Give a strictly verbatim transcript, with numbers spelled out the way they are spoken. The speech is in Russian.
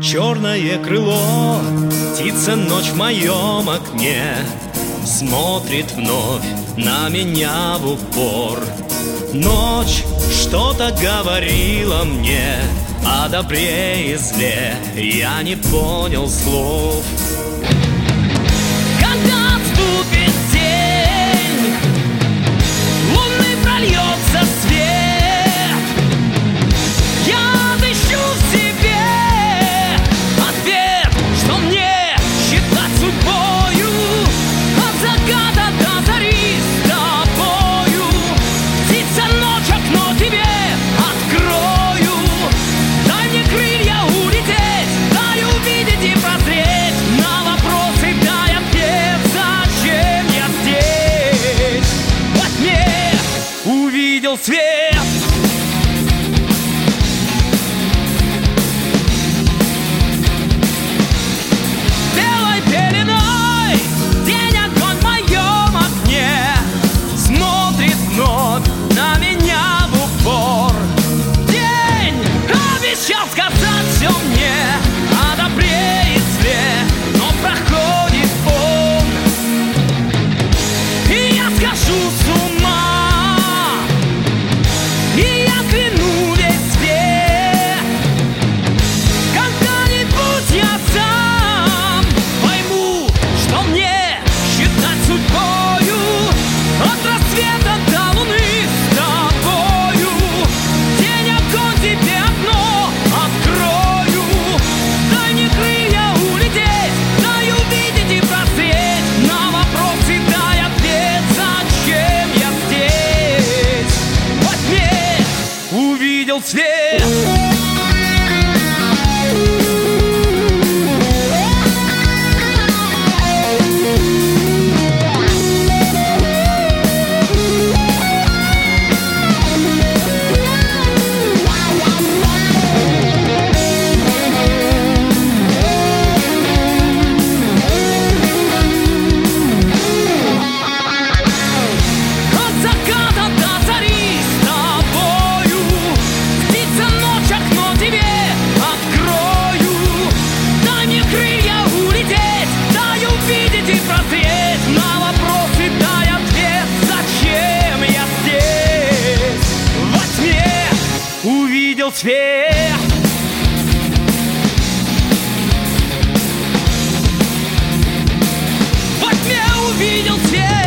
Черное крыло, птица ночь в моем окне, смотрит вновь на меня в упор. Ночь что-то говорила мне о добре и зле, я не понял слов. Когда отступит день, лунный прольется свет, я отыщу в себе ответ, что мне считать судьбою, от заката до зари с тобою. Птица ночь, окно тебе открою, дай мне крылья улететь, дай увидеть и прозреть на вопросы, дай ответ, зачем я здесь. Во тьме увидел свет. Белой пеленой день, огонь в моем окне, смотрит вновь на меня в упор. День обещал сказать все мне о добре и зле, но проходит он, и я схожу с ума, и я кляну весь свет. Когда-нибудь я сам пойму, что мне считать судьбою, от рассвета до луны с тобою. День, огонь, тебе окно открою, дай мне крылья улететь, дай увидеть и прозреть на вопросы, дай ответ, зачем я здесь. Во тьме увидел свет. От заката до зари с тобою, птица ночь, окно тебе открою, дай мне крылья улететь, дай увидеть и прозреть на вопросы, дай ответ, зачем я здесь. Во тьме увидел свет. Во тьме увидел свет.